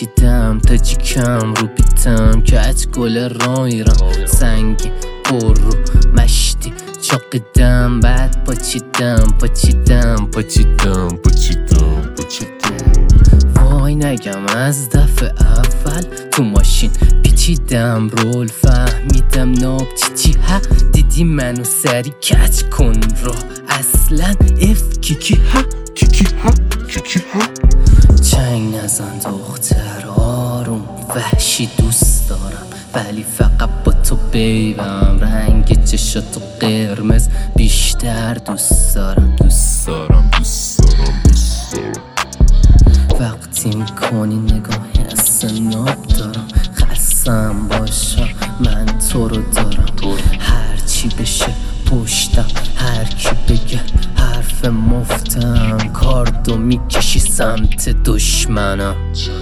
پیچیدم تا جیکم رو بیتم کج گل رایرم سنگی پر رو مشتی چاقیدم بعد پاچیدم وای نگم از دفعه اول تو ماشین پیچیدم رول فهمیدم ناب چی ها دیدی منو سری کچ کن رو اصلا اف کیکی ها چنگ نزن دختر آروم وحشی دوست دارم ولی فقط با تو بیبم رنگ چشاتو قرمز بیشتر دوست دارم وقتی میکنی نگاهی استناب دارم خستم باشم من تو رو دارم هرچی بشه پشتم هر کی بگه حرف مفتم کاردو میکشی سمت دشمنم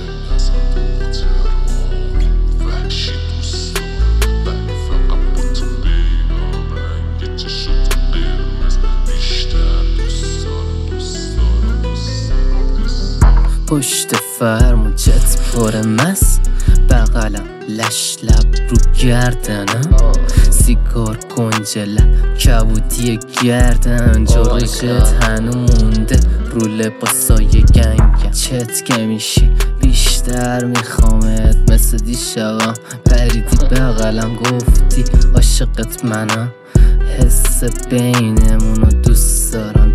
پشت فرمون چت پر مس بغلم لش لب رو گردنم سیگار کنج لب کبودی گردن جرشت هنو مونده رو لباسای گنگم چت که میشی بیشتر میخوامت مثل دیشبم پریدی بغلم گفتی عاشقت منم حس بینمونو دوست دارم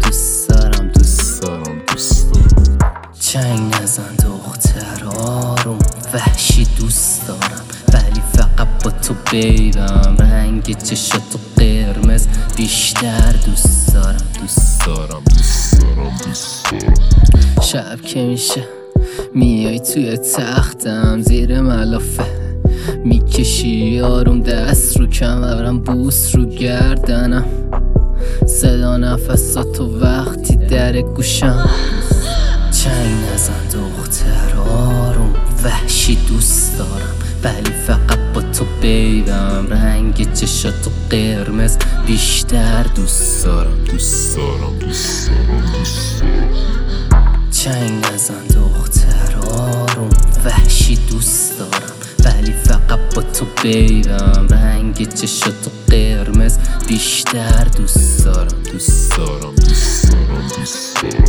چنگ نزن دختر آروم وحشی دوست دارم ولی فقط با تو بیبم رنگ چشاتو قرمز بیشتر دوست دارم شب که میشه میای توی تختم زیر ملافه میکشی آروم دست رو کمرم بوس رو گردنم صدا نفساتو وقتی در گوشم چنگ نزن دختر آروم وحشی دوست دارم ولی فقط با تو بیبم رنگ چشاتو قرمز بیشتر دوست دارم چنگ نزن دختر آروم وحشی دوست دارم ولی فقط با تو بیبم رنگ چشاتو قرمز بیشتر دوست دارم